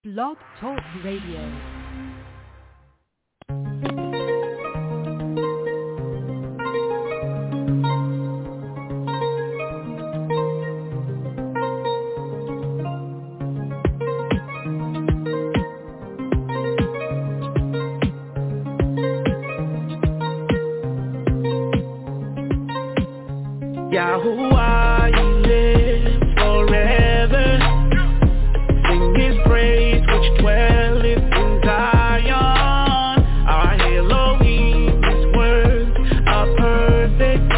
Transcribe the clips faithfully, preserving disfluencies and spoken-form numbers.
Blog Talk Radio. Yahuwah, He lives forever. Sing His praise, which dwelleth in Zion. Our Elohim, His words are perfect,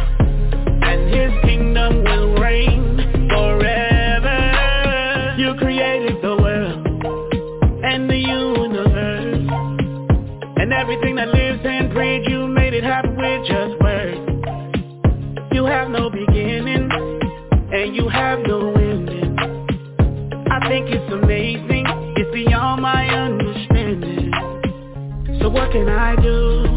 and His kingdom will reign forever. You created the world and the universe, and everything that lives and breathes. You made it happen with just words. You have no beginning, and you have no ending. I think it's amazing, it's beyond my understanding. So what can I do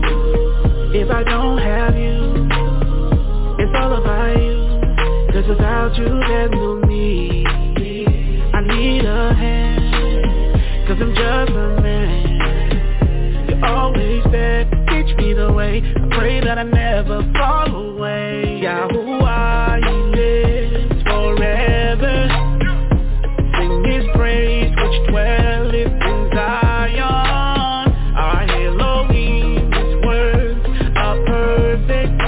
if I don't have you? It's all about you, 'cause without you there's no me. I need a hand, 'cause I'm just a man. You're always there, teach me the way. I pray that I never fall away. Yahuwah, He lives forever. Sing His praise, which dwelleth in Zion. Our Elohim, His words are perfect,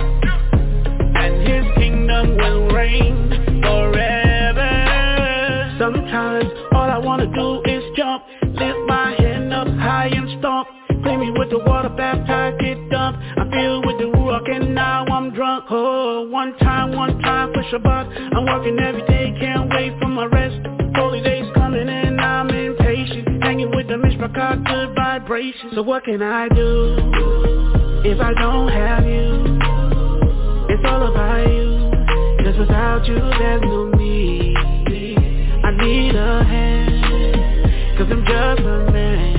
and His kingdom will reign forever. Sometimes all I wanna do is jump, lift my hand up high and stomp. Clean me with the water, baptize, get dumped. I feel with the Ruach and now I'm drunk. Oh, one time, one time for Shabbat. I'm working every day, can't wait for my rest. Holy days coming and I'm impatient. Hanging with the Mishpachah, good vibration. So what can I do if I don't have you? It's all about you, 'cause without you there's no me. I need a hand, 'cause I'm just a man.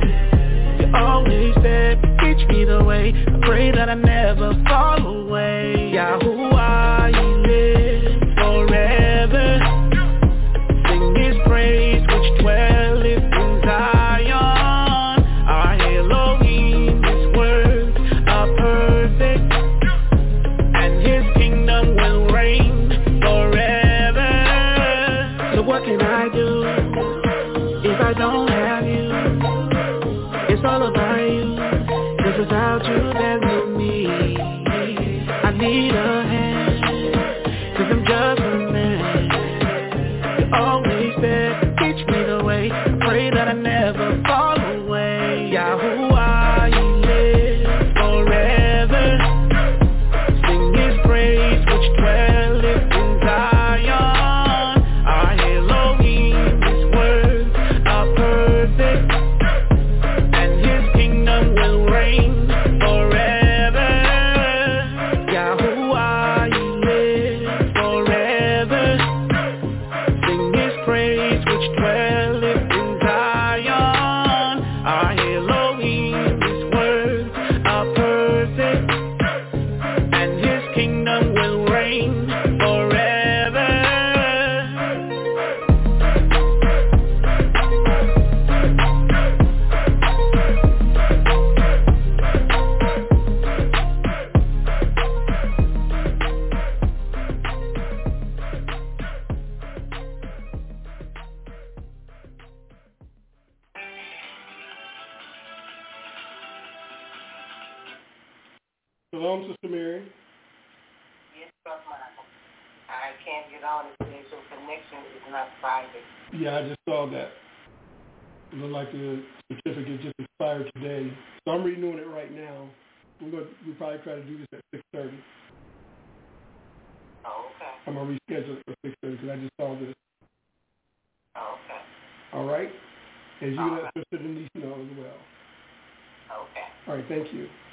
Always there, teach me the way. I pray that I never fall away. Yahuwah, He lives forever. Sing His praise, which dwelleth in Zion. Our Elohim, His words are perfect, and His kingdom will reign forever. So what can I do if I don't have you? It's all about you, 'cause without you there's no me. I need a hand, 'cause I'm just a man. You're always there, teach me the way. I pray that I never fall away. Yahuwah, He lives forever. Sing His praise, which dwelleth in Zion. Our Elohim, His words are perfect, will reign forever. Yahuwah, He lives forever. Sing His praise, which dwelleth in Zion. Our Elohim, His words are perfect, and His kingdom will reign forever. Shalom, Sister Mary. Yes, Brother Michael. I can't get on it today, so connection is not private. Yeah, I just saw that. It looked like the certificate just expired today. So I'm renewing it right now. We're going to we'll probably try to do this at six thirty. Oh, okay. I'm going to reschedule it for six thirty because I just saw this. Oh, okay. All right? And you All let right. Sister Denise know as well. Okay. All right, thank you.